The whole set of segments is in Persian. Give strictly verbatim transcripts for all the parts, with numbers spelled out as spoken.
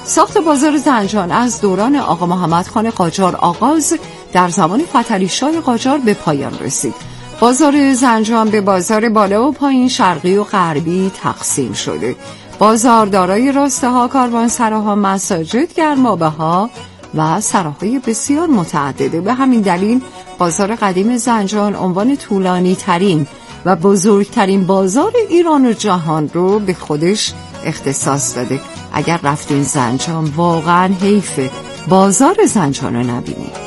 ساخت بازار زنجان از دوران آقا محمد خان قاجار آغاز در زمان فتحعلی شاه قاجار به پایان رسید. بازار زنجان به بازار بالا و پایین، شرقی و غربی تقسیم شده. بازار دارای راسته‌ها، کاروانسراها، مساجد، گرمابه‌ها و سراهای بسیار متعدده. به همین دلیل بازار قدیم زنجان عنوان طولانی ترین و بزرگترین بازار ایران و جهان رو به خودش اختصاص داده. اگر رفتین زنجان واقعا حیفه بازار زنجان رو نبینید.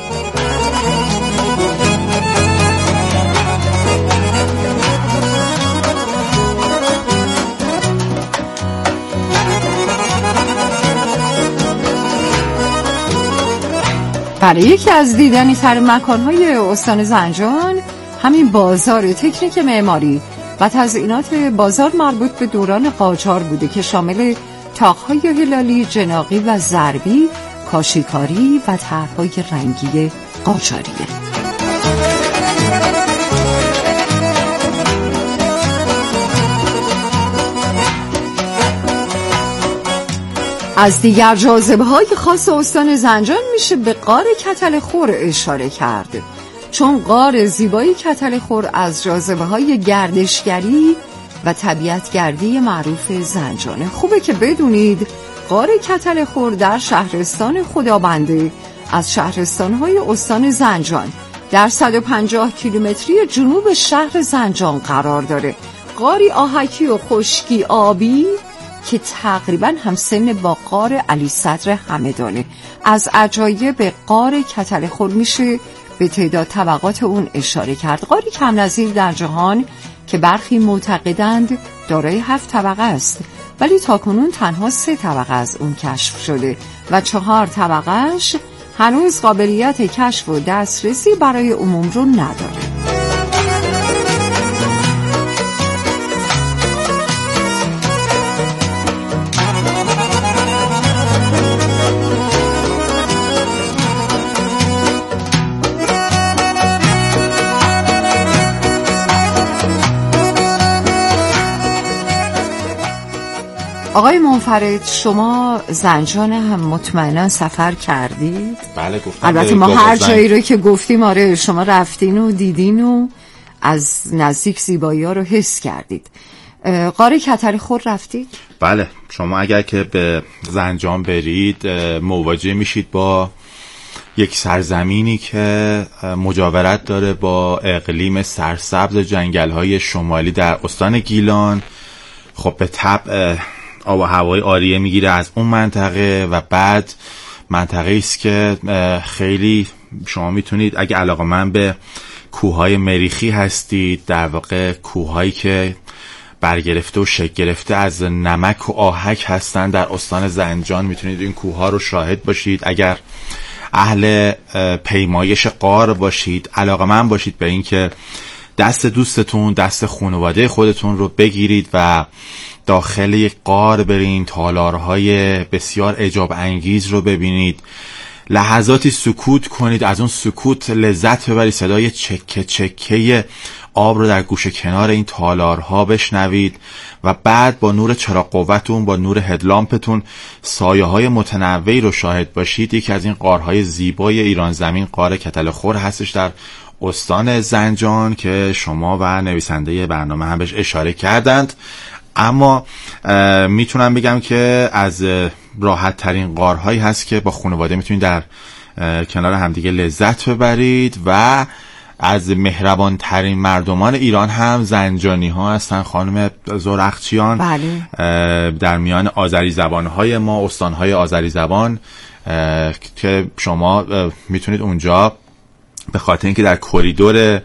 برای یکی از دیدنی تر مکان‌های استان زنجان همین بازار تکنیک معماری و تزیینات بازار مربوط به دوران قاجار بوده که شامل طاق‌های هلالی، جناغی و ضربی، کاشیکاری و طرح‌های رنگی قاجاریه. از دیگر جاذبه‌های خاص استان زنجان میشه به غار کتل خور اشاره کرد، چون غار زیبای کتل خور از جاذبه‌های گردشگری و طبیعتگردی معروف زنجانه. خوبه که بدونید غار کتل خور در شهرستان خدابنده از شهرستان‌های استان زنجان در صد و پنجاه کیلومتری جنوب شهر زنجان قرار داره. غاری آهکی و خشکی آبی که تقریباً همسن با غار علی صدر همدانه. از عجایب غار کتل خور میشه به تعداد طبقات اون اشاره کرد. غاری کم نظیر در جهان که برخی معتقدند دارای هفت طبقه است، ولی تاکنون تنها سه طبقه از اون کشف شده و چهار طبقهش هنوز قابلیت کشف و دسترسی برای عموم رو نداره. آقای منفرد، شما زنجان هم مطمئنا سفر کردید؟ بله گفتم. البته ما هر جایی رو که گفتیم آره شما رفتین و دیدین و از نزدیک زیبایی ها رو حس کردید. غار کتل خور رفتید؟ بله، شما اگر که به زنجان برید مواجه میشید با یک سرزمینی که مجاورت داره با اقلیم سرسبز جنگل‌های شمالی در استان گیلان. خب به طبع آب و هوای عاریه میگیره از اون منطقه و بعد منطقه است که خیلی شما میتونید اگه علاقه‌مند به کوههای مریخی هستید، در واقع کوههایی که برگرفته و شکل گرفته از نمک و آهک هستن در استان زنجان، میتونید این کوهها رو شاهد باشید. اگر اهل پیمایش غار باشید، علاقه‌مند باشید به این که دست دوستتون، دست خانواده خودتون رو بگیرید و داخل یک غار برین، تالارهای بسیار اعجاب انگیز رو ببینید، لحظاتی سکوت کنید، از اون سکوت لذت ببرید، صدای چکه چکه آب رو در گوشه کنار این تالارها بشنوید و بعد با نور چراغ قوتون، با نور هدلامپتون سایه های متنوعی رو شاهد باشید. یکی از این غارهای زیبای ایران زمین غار کتل خور هستش در استان زنجان که شما و نویسنده برنامه هم بهش اشاره کردند. اما میتونم بگم که از راحت ترین غارهایی هست که با خانواده میتونید در کنار همدیگه لذت ببرید و از مهربان ترین مردمان ایران هم زنجانی ها هستن. خانم زرخچیان بله. در میان آذری زبان های ما، استان های آذری زبان که شما میتونید اونجا به خاطر اینکه در کریدور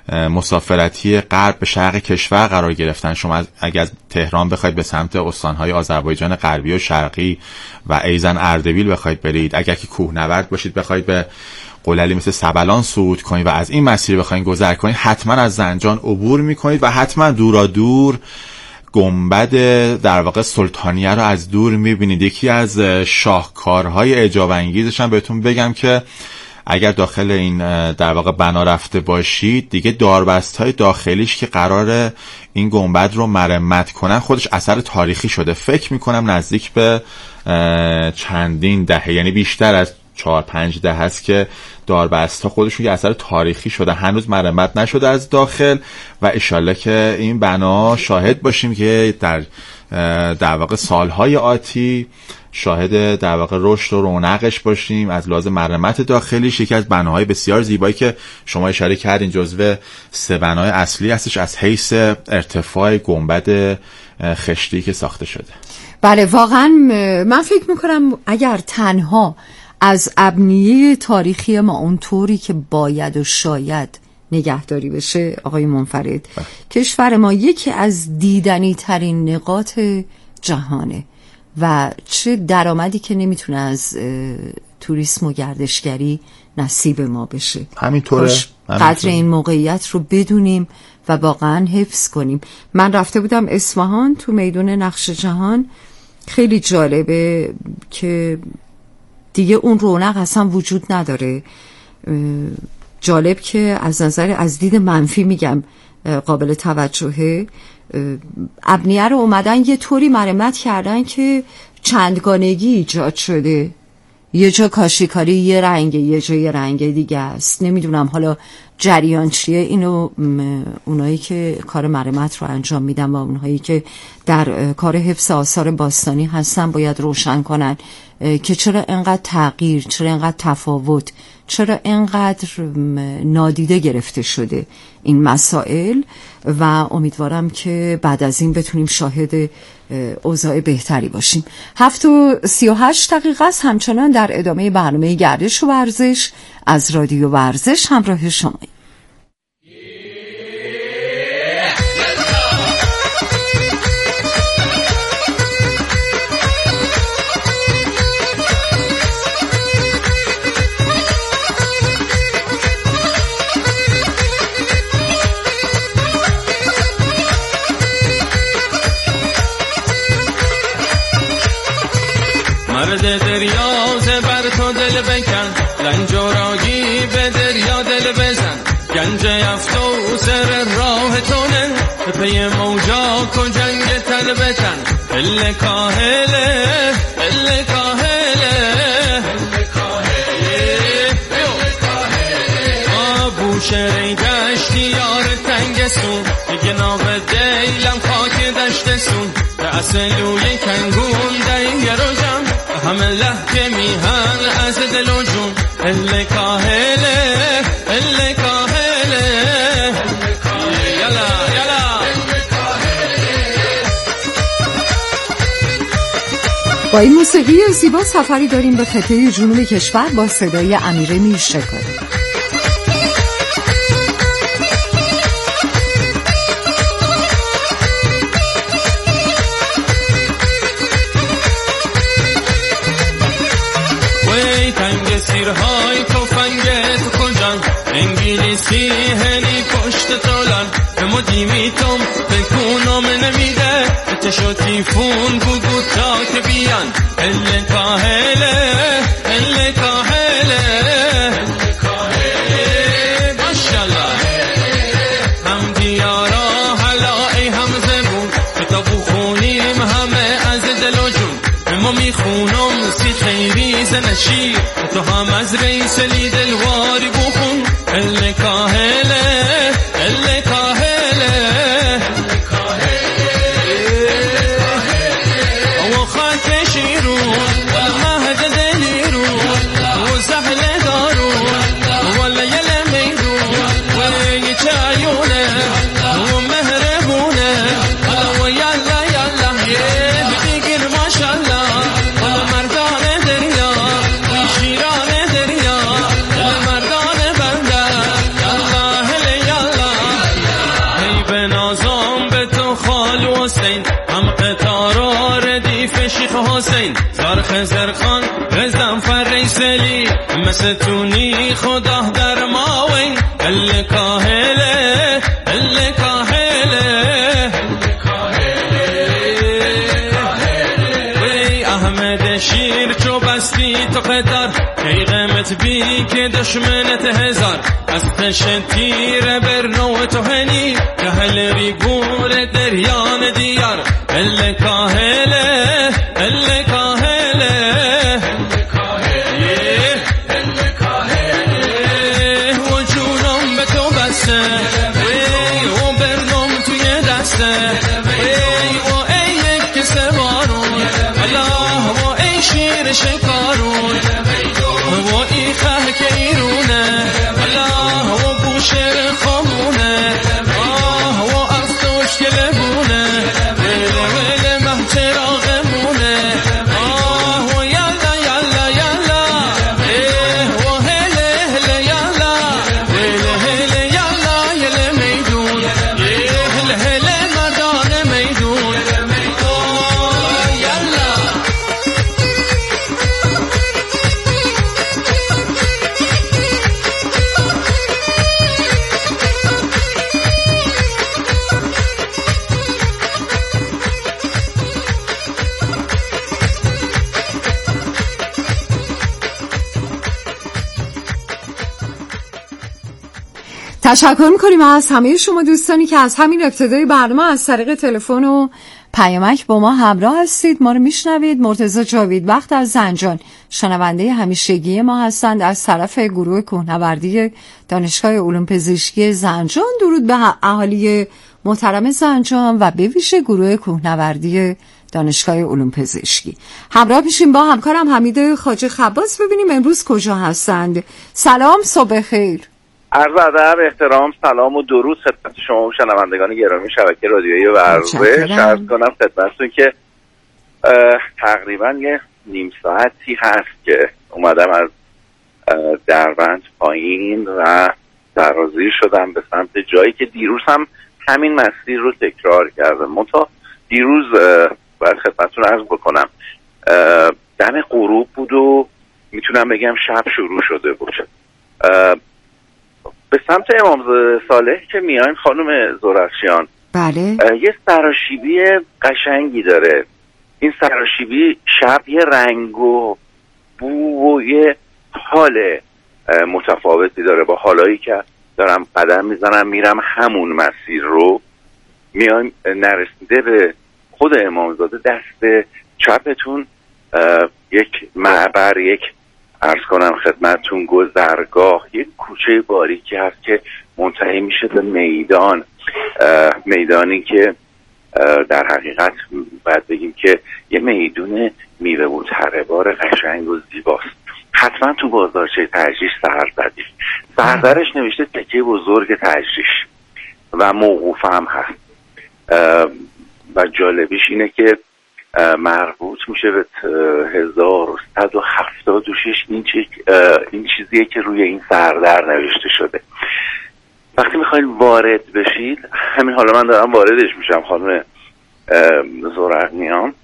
مسافرتی غرب به شرق کشور قرار گرفتن، شما اگر از تهران بخواید به سمت استانهای آذربایجان غربی و شرقی و ایزن اردبیل بخواید برید، اگر که کوهنورد باشید بخواید به قللی مثل سبلان صعود کنید و از این مسیر بخواید گذر کنید، حتما از زنجان عبور میکنید و حتما دورا دور گنبد در واقع سلطانیه رو از دور میبینید. یکی از شاهکارهای اعجاب انگیزش هم بهتون بگم که اگر داخل این در واقع بنا رفته باشید دیگه داربست‌های داخلیش که قرار این گنبد رو مرمت کنن خودش اثر تاریخی شده. فکر میکنم نزدیک به چندین دهه، یعنی بیشتر از چهار پنج دهه هست که داربست‌ها خودشون یه اثر تاریخی شده، هنوز مرمت نشده از داخل و انشالله که این بنا شاهد باشیم که در در واقع سالهای آتی شاهد در واقع رشد و رونقش باشیم از لحاظ مرمت داخلیش. یکی از بناهای بسیار زیبایی که شما اشاره کردین جزو سه بنای اصلی هستش از حیث ارتفاع گنبد خشتی که ساخته شده. بله واقعا من فکر میکنم اگر تنها از ابنیه تاریخی ما اونطوری که باید و شاید نگهداری بشه آقای منفرد، بله. کشور ما یکی از دیدنی ترین نقاط جهانه و چه درآمدی که نمیتونه از توریسم و گردشگری نصیب ما بشه. همینطوره. قدر این موقعیت رو بدونیم و واقعا حفظ کنیم. من رفته بودم اصفهان تو میدون نقش جهان، خیلی جالبه که دیگه اون رونق اصلا وجود نداره. جالب که از نظر از دید منفی میگم قابل توجهه، ابنیه رو اومدن یه طوری مرمت کردن که چندگانگی ایجاد شده، یه جا کاشیکاری یه رنگه یه جا یه رنگ دیگه است. نمیدونم حالا جریان چیه، اینو اونایی که کار مرمت رو انجام میدن و اونایی که در کار حفظ آثار باستانی هستن باید روشن کنن که چرا اینقدر تغییر، چرا اینقدر تفاوت، چرا اینقدر نادیده گرفته شده این مسائل و امیدوارم که بعد از این بتونیم شاهد اوضاع بهتری باشیم. هفت و سی و هشت دقیقه است. همچنان در ادامه برنامه گردش و ورزش از رادیو ورزش همراه شما. مرد دریاز بر تو دل بکن، لنج و راگی به دریا دل بزن، گنج افسوس راه تونه پی موجا کن جنگ تل بکن، ال کاهله ال کاهله آبوشری گشتی یار تنگ سون، گناب دیلم خاک دشت سون، به اصلوی کنگون دیر و جم همه لحکه میهن از دل و جون، ال کاهله ال کاهله یلا یلا. با این موسیقی زیبا سفری داریم به خطه جنوب کشور با صدای امیر میرشکاری. سیرهای تفنگت کجان، انگلیسی هلی پشت تولان، به ما دیمیتم بکنم نمیده، چشو تیفون بگو تا که بیان، ال کاهله ال کاهله ماشالله. هم دیارا حلای هم زبون، کتابو خونیم همه از دل و جون، به ما میخونم سی خیری زنشیر، تو هم از رئیس لیدلواری بخون، ال کاهله ال کاهله او خاک شیرون مهد دلیرون و زحل دارون ولا یل میدون و یه چایونه و مهربونه و یلا یلا بگیر ماشالله مردان دریا شیران دریا مردان بنده یالله هلی یالله. ای به نازم به تو خال حسین، هم قطارا ردیف شیخ حسین، زرخ زرخان رزم فریسلی، مثل تونی خدا در ماوین، ال کاهله ال کاهله وی احمد شیر چو بستی تو قدر ای قیمت بی که دشمنت هزار از تش تیر برنو تو هنی که هل ریگور دریان دیار ال کاهله ال کاهله ال کاهله و جونم به تو بسته ای و برنم توی دسته ای و ای یک سوارون الله و ای شیر شکارون و ای خه که ایرونه الله و بوشر خامونه آه و از توش که لبونه ویل ویل محتراغمونه آه و یلا یلا یلا ای و هله هله یلا هله هله یلا یله میدون هله هله مردان میدون آه یلا تشکر میکنیم از همه شما دوستانی که از همین ابتدای برنامه از طریق تلفن و پیامک با ما همراه هستید. ما رو میشنوید. مرتضی جاویدبخت از زنجان شنونده همیشگی ما هستند از طرف گروه کوهنوردی دانشگاه علوم پزشکی زنجان. درود به اهالی محترم زنجان و به ویژه گروه کوهنوردی دانشگاه علوم پزشکی. همراه میشیم با همکارم حمید خواجه خباس ببینیم امروز کجا هستند. سلام، صبح خیر. عرض ادب، احترام، سلام و درود خدمت شما شنوندگان گرامی شبکه رادیویی ورزش. عرض کنم خدمتتون که تقریبا یه نیم ساعتی هست که اومدم از دربند پایین و سرازیر شدم به سمت جایی که دیروز هم همین مسیر رو تکرار کردم. منتها دیروز باید خدمتتون عرض بکنم دم غروب بود و میتونم بگم شب شروع شده بود. به سمت امام صالح که میایم خانم زرافشان، بله، یه سراشیبی قشنگی داره. این سراشیبی شب یه رنگ و بو و یه حال متفاوتی داره با حالایی که دارم قدم میزنم میرم همون مسیر رو. میایم نرسیده به خود امامزاده دست چپتون یک معبر، یک عرض کنم خدمتتون گذرگاه، یک کوچه باریکی هست که منتهی میشه به میدان، میدانی که در حقیقت باید بگیم که یه میدون میوه و تره‌بار قشنگ و زیباست. حتما تو بازارچه تجریش سر زدید. سردرش نوشته تکه بزرگ تجریش و موقوف هم هست و جالبیش اینه که مربوط میشه به هزار و صد و هفتاد و شش این, این چیزیه که روی این سردر نوشته شده. وقتی میخواید وارد بشید، همین حالا من دارم واردش میشم خانم زرقنیان،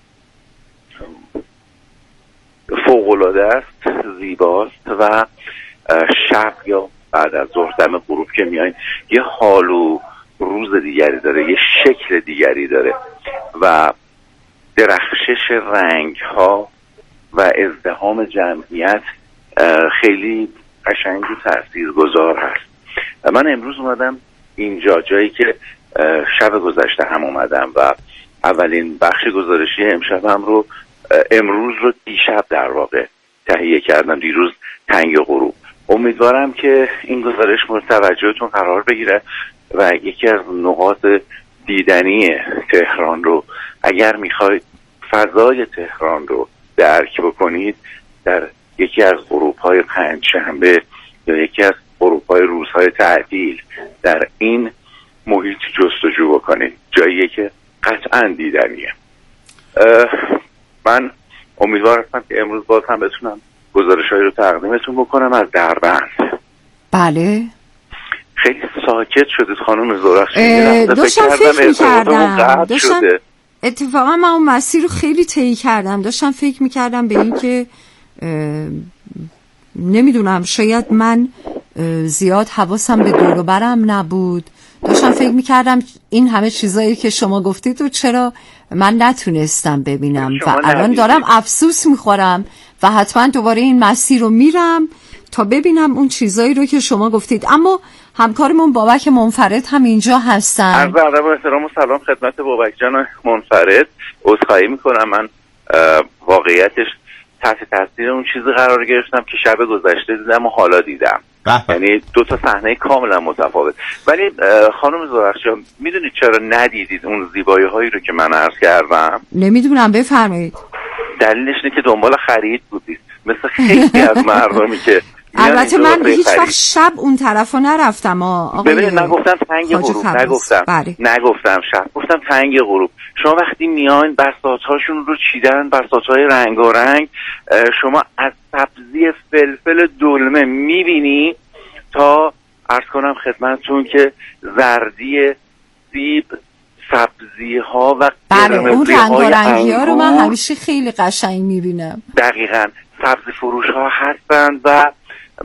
فوق‌العاده است، زیباست و شب یا بعد از ظهر دم غروب که میایین یه حال و روز دیگری داره، یه شکل دیگری داره و درخشش رنگ ها و ازدحام جمعیت خیلی قشنگ و تاثیرگذار هست. من امروز اومدم اینجا، جایی که شب گذشته هم اومدم و اولین بخش گزارشی امشبم رو امروز رو دیشب در واقع تهیه کردم، دیروز تنگ غروب. امیدوارم که این گزارش مورد توجهتون قرار بگیره و یکی از نقاط دیدنی تهران رو، اگر میخواید فضای تهران رو درک بکنید، در یکی از غروب‌های پنجشنبه یا یکی از غروب‌های روزهای تعطیل در این محیط جستجو بکنید. جاییه که قطعاً دیدنیه. من امیدوار هستم که امروز باز هم بتونم گزارش‌هایی رو تقدیمتون بکنم از دربند. بله، خیلی ساکت شدید خانم زرافشان. داشتم فکر می‌کردم داشتم اتفاقا من اون مسیر رو خیلی طی کردم، داشتم فکر می‌کردم به این که نمیدونم شاید من زیاد حواسم به دور و برم نبود، داشتم فکر میکردم این همه چیزایی که شما گفتید رو چرا من نتونستم ببینم و الان دارم افسوس میخورم و حتما دوباره این مسیر رو میرم تا ببینم اون چیزایی رو که شما گفتید. اما همکارمون بابک منفرد هم اینجا هستن. عرض ادب و احترام و سلام خدمت بابک جان منفرد. عذرخواهی میکنم، من واقعیتش تحت تاثیر اون چیزی قرار گرفتم که شب گذشته دیدم و حالا دیدم، یعنی دو تا صحنه کاملا متفاوت. ولی خانم زورخشان میدونید چرا ندیدید اون زیبایی هایی رو که من عرض کردم؟ نمیدونم، بفرمایید. دلیلش اینه که دنبال خرید بودید، مثل خیلی از مردمی که البته من هیچ وقت شب اون طرفو نرفتم. آقای ببینید من گفتم تنگ غروب، نگفتم بله. نگفتم شب، گفتم تنگ غروب. شما وقتی میاین بساط‌هاشون رو چیدن، بساط‌های رنگارنگ، شما از سبزی فلفل دلمه میبینی تا عرض کنم خدمتتون که زردی سیب، سبزی ها و بله اون رنگارنگی ها رو من همیشه خیلی قشنگ میبینم. دقیقاً سبزی فروش ها هستند و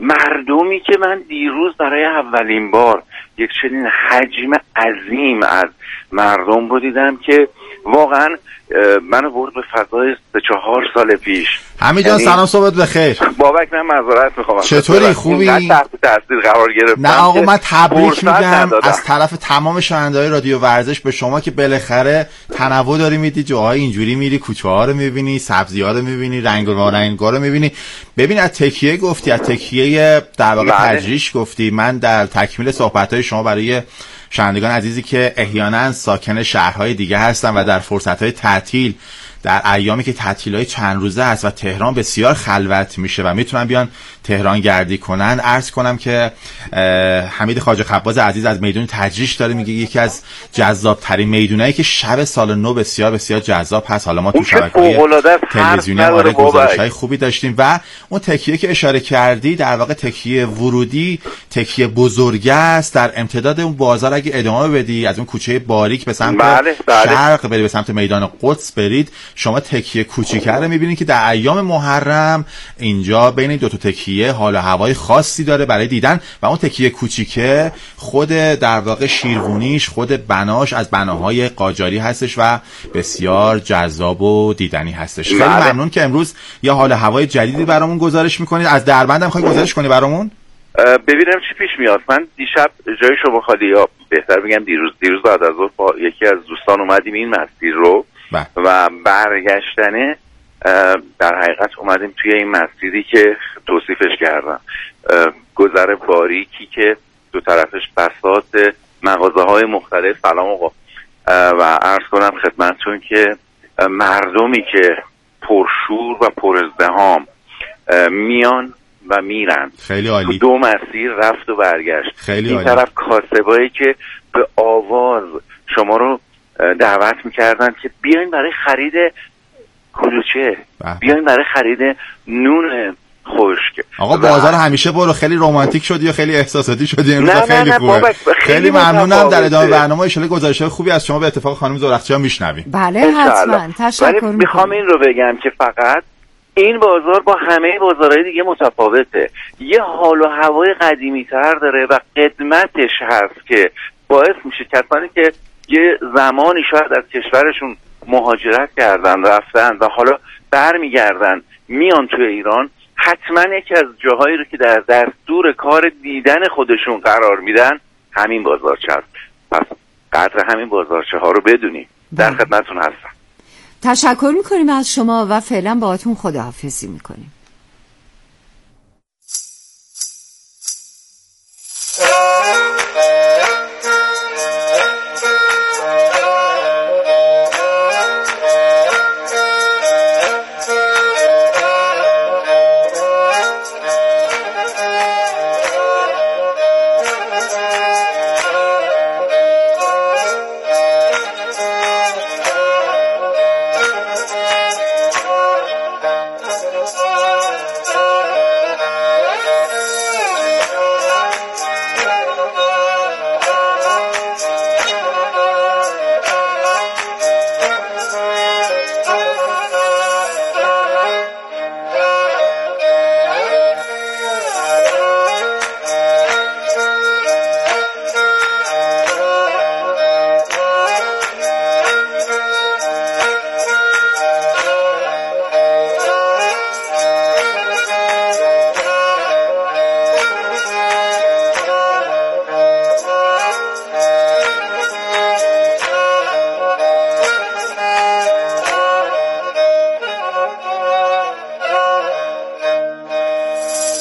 مردمی که من دیروز برای اولین بار یک چنین حجم عظیم از مردم رو دیدم که واقعا منو برد به فضای سه چهار سال پیش. حمید جان سلام، صبحت بخیر. بابک من معذرت میخوام. چطوری؟ خوبی؟ تحت تاثیر قرار گرفتم. نه آقا من تبریک میگم از طرف تمام شنونده‌های رادیو ورزش به شما که بالاخره تنوع داری میدی، جاهای اینجوری میری کوچه ها رو میبینی، سبزی ها رو میبینی، رنگ و رنگا رو میبینی. ببین از تکیه گفتی، از تکیه در واقع تجریش گفتی. من در تکمیل صحبت‌های شما برای شنوندگان عزیزی که احیانا ساکن شهرهای دیگه هستن و در فرصت‌های تعطیل، در ایامی که تعطیلای چند روزه است و تهران بسیار خلوت میشه و میتونن بیان تهران گردی کنن، عرض کنم که حمید خواجه خباز عزیز از میدون تجریش داره میگه یکی از جذاب ترین میدونایی که شب سال نو بسیار بسیار جذاب هست. حالا ما تو شبکه‌های تلویزیونی آره گزارش‌های خوبی داشتیم و اون تکیه که اشاره کردی در واقع تکیه ورودی، تکیه بزرگ است در امتداد اون بازار. اگه ادامه بدی از اون کوچه باریک به سمت بله، بله. شرق بری، به سمت میدان قدس برید، شما تکیه کوچیکه رو میبینید که در ایام محرم اینجا بین دو تا تکیه حال و هوای خاصی داره برای دیدن و اون تکیه کوچیکه خود در واقع شیروونیش، خود بناش از بناهای قاجاری هستش و بسیار جذاب و دیدنی هستش. خیلی بله. ممنون که امروز یه حال هوای جدیدی برامون گزارش میکنید. از دربند هم خواهی گزارش کنی برامون؟ ببینم چی پیش میاد. من دیشب جای شما خالی، یا بهتر بگم دیروز دیروز بعد از ظهر با یکی از دوستان اومدیم این مسیر رو با. و برگشتنه در حقیقت اومدیم توی این مسیری که توصیفش کردم، گذر باریکی که دو طرفش بساط مغازه های مختلف. سلام آقا. و عرض کنم خدمتتون که مردمی که پرشور و پرازدحام میان و میرن. خیلی عالی. دو مسیر رفت و برگشت. خیلی این عالی. طرف کاسبایی که به آواز شما رو دعوت میکردن که بیاین برای خرید کلوچه، بیاین برای خرید نون خشک. آقا بازار همیشه برو. خیلی رمانتیک شدی یا خیلی احساساتی شدی امروز؟ نه خیلی نه نه خوبه. خیلی, خیلی ممنونم. در ادامه برنامه ان شاءالله گزارش‌های خوبی از شما به اتفاق خانم زورخچیان میشنویم. بله حتما. تشکر می‌کنم. میخوام این رو بگم که فقط این بازار با همه بازارهای دیگه متفاوته. یه حال و هوای قدیمی‌تر داره و قدمتش هست که باعث میشه کسانی که یه زمانی شاید از کشورشون مهاجرت کردن، رفتن و حالا برمیگردن میان توی ایران، حتما یکی از جاهایی رو که در دستور کار دیدن خودشون قرار میدن همین بازارچه هست. پس قدر همین بازارچه ها رو بدونیم. در خدمتتون هستم. تشکر میکنیم از شما و فعلا باهاتون خداحافظی میکنیم. Oh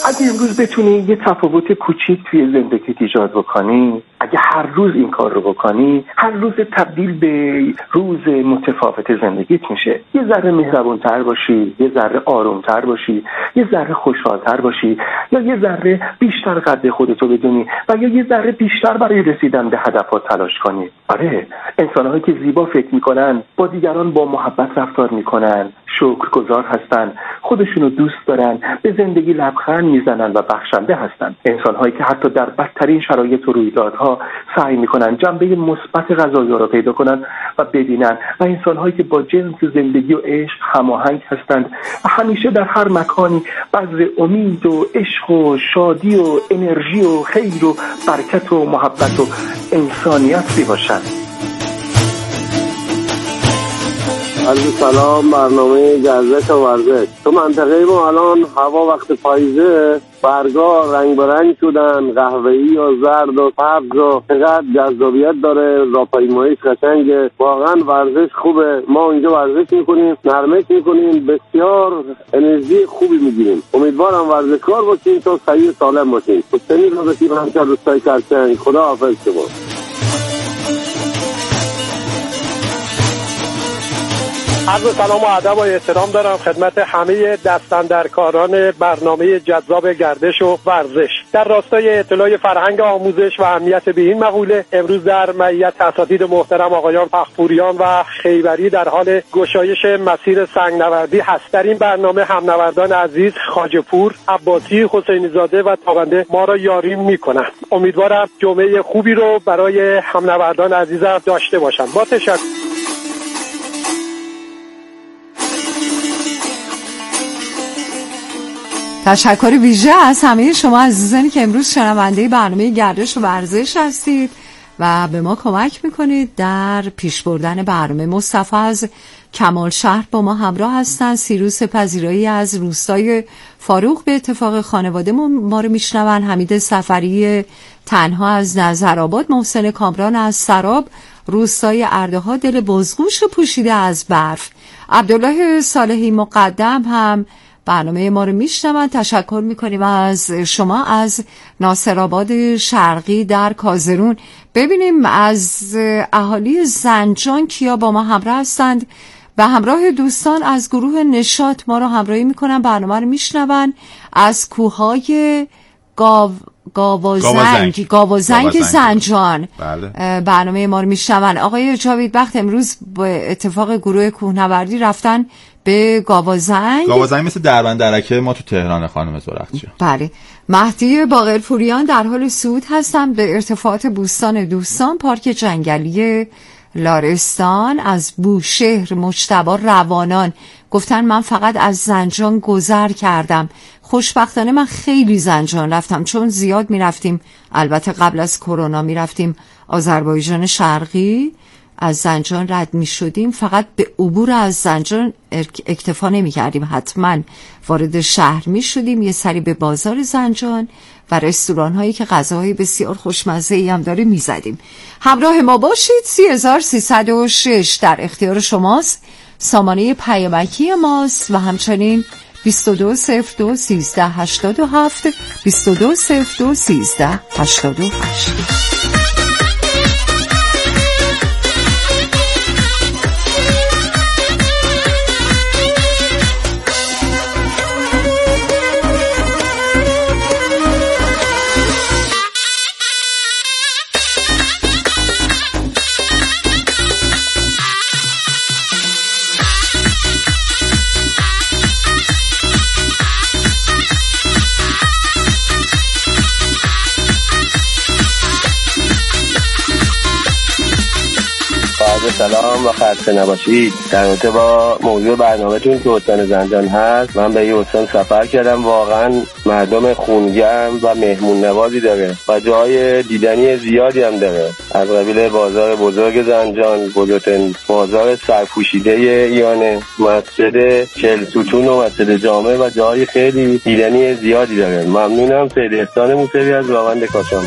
اگه امروز بتونی یه تفاوت کوچیک توی زندگیت ایجاد بکنی، اگه هر روز این کار رو بکنی، هر روز تبدیل به روز متفاوت زندگیت میشه. یه ذره مهربونتر باشی، یه ذره آرومتر باشی، یه ذره خوشحالتر باشی، یا یه ذره بیشتر قدر خودتو بدونی و یا یه ذره بیشتر برای رسیدن به هدفات تلاش کنی. آره، انسان‌هایی که زیبا فکر میکنن، با دیگران با محبت رفتار میکنن، شکرگزار هستن، خودشونو دوست دارن، به زندگی لبخند میزنن و بخشنده هستن. انسان‌هایی که حتی در بدترین شرایط و رویدادها سعی میکنن جنبه مثبت قضایا رو پیدا کنن و ببینن، و انسان‌هایی که با جنس زندگی و عشق هماهنگ هستند و همیشه در هر مکانی بذر امید و عشق و شادی و انرژی و خیر و برکت و محبت و انسانیت باشند. عرض سلام. برنامه گردش و ورزش تو منطقه ما الان هوا وقت پاییزه، برگا رنگ برنگ شدن، قهوه‌ای و زرد و سبز و چقدر جذابیت داره. راهپیماییش قشنگه، واقعا ورزش خوبه. ما اینجا ورزش میکنیم، نرمش میکنیم، بسیار انرژی خوبی میگیریم. امیدوارم ورزشکار باشین تا صحیح سالم باشین. حسینی رضایی همچنین روستای کرچنگ. خدا حافظ شما. عرض سلام و ادب و احترام دارم خدمت همه دستاندرکاران برنامه جذاب گردش و ورزش. در راستای اطلاع فرهنگ آموزش و اهمیت به این مقوله، امروز در معیت اساتید محترم آقایان فخرپوریان و خیبری در حال گشایش مسیر سنگنوردی هست. در این برنامه همنوردان عزیز خواجه‌پور، عباسی، حسینی زاده و تابنده ما را یاری میکنند. امیدوارم جمعه خوبی رو برای همنوردان عزیزم داشته باشم. با تشکر. تشکر ویژه از همه شما عزیزانی که امروز شنونده برنامه گردش و ورزش هستید و به ما کمک میکنید در پیش بردن برنامه. مصطفی از کمال شهر با ما همراه هستند. سیروس پذیرایی از روستای فاروق به اتفاق خانواده ما رو میشنون. حمید سفری تنها از نظرآباد. محسن کامران از سراب روستای اردها دل بزگوش پوشیده از برف. عبدالله صالحی مقدم هم برنامه ما رو میشنون. تشکر میکنیم از شما. از ناصرآباد شرقی در کازرون ببینیم از اهالی زنجان کیا با ما همراه هستند. به همراه دوستان از گروه نشاط ما رو همراهی میکنن، برنامه رو میشنون. از کوههای گاو گاوازنگ گاوازنگ زنجان بله. برنامه ما رو میشنون. آقای جاوید بخت امروز با اتفاق گروه کوهنوردی رفتن به گاوازنگ. گاوازنگ مثل دربندرکه ما تو تهران خانم زرخچی. بله. مهدی باقرپوریان در حال صعود هستن به ارتفاعات بوستان دوستان، پارک جنگلی لارستان. از بوشهر مجتبی روانان گفتن من فقط از زنجان گذر کردم. خوشبختانه من خیلی زنجان رفتم، چون زیاد میرفتیم، البته قبل از کرونا میرفتیم آذربایجان شرقی، از زنجان رد می شدیم، فقط به عبور از زنجان اکتفا نمی کردیم، حتما وارد شهر می شدیم، یه سری به بازار زنجان و رستوران هایی که غذاهای بسیار خوشمزه ای هم داره می زدیم. همراه ما باشید. سی هزار سیصد و شش در اختیار شماست، سامانه پیامکی ماست و همچنین بیست و دو صفر دو سیزده هشتاد و هفت بیست و دو صفر دو سیزده هشتاد و هشت. سلام و خسته نباشید. در رابطه با موضوع برنامه‌تون که استان زنجان هست، من به این استان سفر کردم. واقعا مردم خونگرم و مهمون نوازی داره و جای دیدنی زیادی هم داره. از قبیل بازار بزرگ زنجان، بزرگترین بازار سرپوشیده ایرانه، مسجد چهل ستون و مسجد جامع و جای خیلی دیدنی زیادی داره. ممنونم. سید احسان موسوی از راوند کاشان.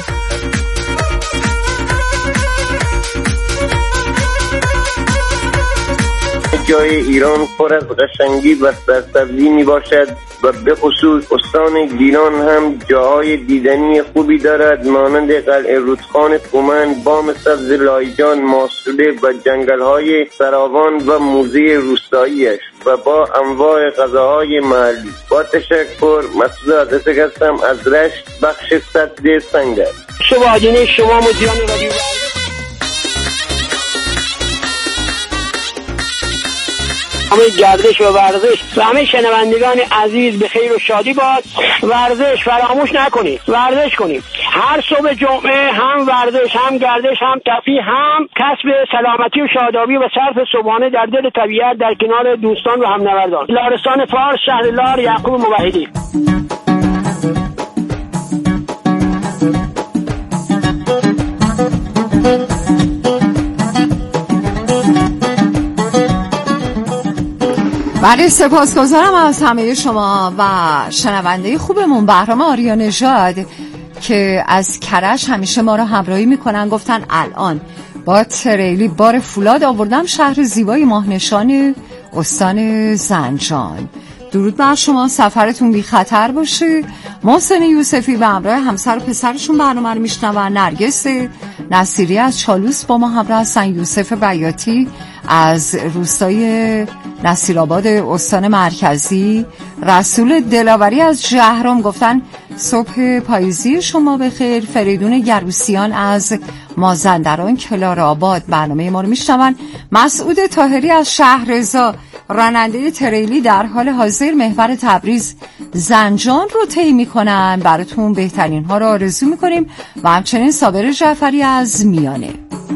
جای ایران پر از قشنگی و سرسبزی می باشد و به خصوص استان گیلان هم جاهای دیدنی خوبی دارد، مانند قلعه رودخانه کومن، بام سبز لایجان، ماسوله و جنگل‌های سراوان و موزه روستاییش و با انواع غذاهای محلی. با تشکر، مسعود عدسک هستم از رشت، بخش سد سنگر. شواهدین شما مدیران رادیو همه گردش و ورزش و همه شنوندگان عزیز به خیر و شادی باد. ورزش فراموش نکنید، ورزش کنید. هر صبح جمعه هم ورزش، هم گردش، هم تفریح، هم کسب سلامتی و شادابی و صرف صبحانه در دل طبیعت در کنار دوستان و همنوردان. لارستان فارس، شهر لار، یعقوب موحدی. بله، سپاسگزارم از همه شما و شنونده خوبمون بهرام آریا نژاد که از کرج همیشه ما رو همراهی میکنن. گفتن الان با تریلی بار فولاد آوردم شهر زیبای ماهنشان استان زنجان. درود بر شما، سفرتون بی خطر باشه. محسن یوسفی به همراه همسر و پسرشون برنامه رو میشنون. نرگس نصیری از چالوس با ما همراه هستن. یوسف بیاتی از روستای نصیرآباد استان مرکزی. رسول دلاوری از جهرم گفتن صبح پاییزی شما بخیر. فریدون گروسیان از مازندران کلارآباد برنامه ما رو میشنون. مسعود طاهری از شهرضا راننده تریلی در حال حاضر محور تبریز زنجان رو طی میکنن. براتون بهترین ها رو آرزو میکنیم و همچنین صابر جعفری از میانه.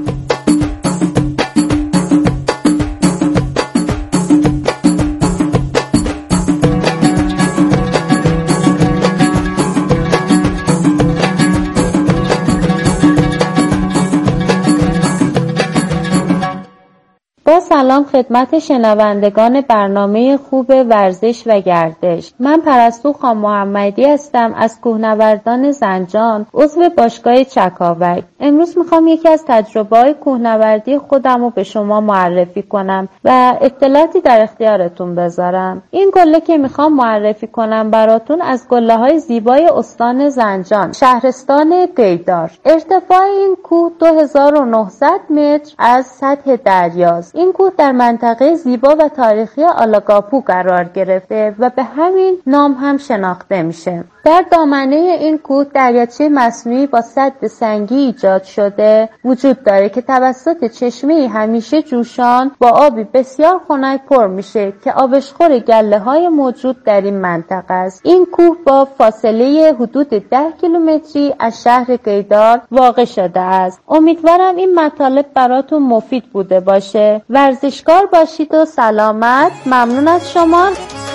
سلام خدمت شنوندگان برنامه خوب ورزش و گردش. من پرستو خان محمدی هستم از کوهنوردان زنجان، عضو باشگاه چکاوک. امروز میخوام یکی از تجربه‌های کوهنوردی خودم رو به شما معرفی کنم و اطلاعاتی در اختیارتون بذارم. این گله که میخوام معرفی کنم براتون از گله‌های زیبای استان زنجان، شهرستان قیدار. ارتفاع این کوه دو هزار و نهصد متر از سطح دریاست. این کوه در منطقه زیبا و تاریخی آلاگاپو قرار گرفته و به همین نام هم شناخته میشه. در دامنه این کوه دریاچه مصنوعی با سد سنگی ایجاد شده وجود داره که توسط چشمه همیشه جوشان با آبی بسیار خنک پر میشه که آبشخور گله های موجود در این منطقه است. این کوه با فاصله حدود ده کیلومتری از شهر قیدار واقع شده است. امیدوارم این مطالب براتون مفید بوده باشه. ورزشکار باشید و سلامت. ممنون از شما.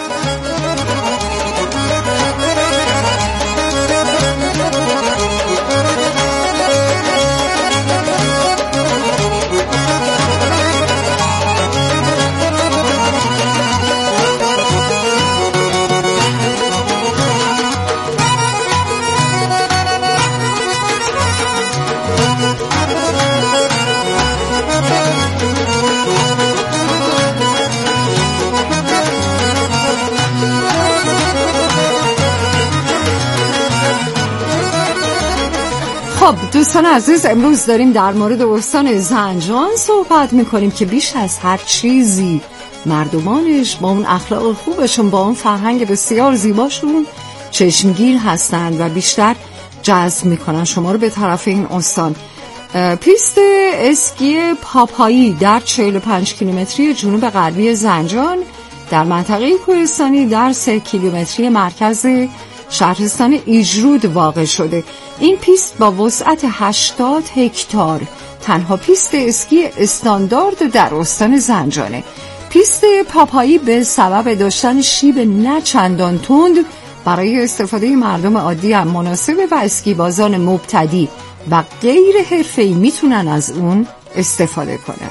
خب دوستان عزیز، امروز داریم در مورد استان زنجان صحبت میکنیم که بیش از هر چیزی مردمانش با اون اخلاق خوبشون، با اون فرهنگ بسیار زیباشون چشمگیر هستند و بیشتر جذب میکنن شما رو به طرف این استان. پیست اسکی پاپایی در چهل و پنج کیلومتری جنوب غربی زنجان در منطقه کوهستانی در سه کیلومتری مرکز شهرستان ایجرود واقع شده. این پیست با وسعت هشتاد هکتار تنها پیست اسکی استاندارد در استان زنجانه. پیست پاپایی به سبب داشتن شیب نه چندان تند برای استفاده مردم عادی هم مناسبه و اسکیبازان مبتدی و غیر حرفه‌ای میتونن از اون استفاده کنن.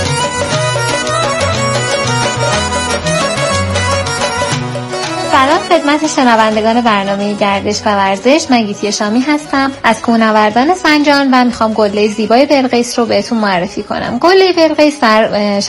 سلام خدمت شنوندگان برنامه گردش و ورزش. من گیتی شامی هستم از کوهنوردان سنجان و میخوام قله زیبای بلقیس رو بهتون معرفی کنم. قله بلقیس در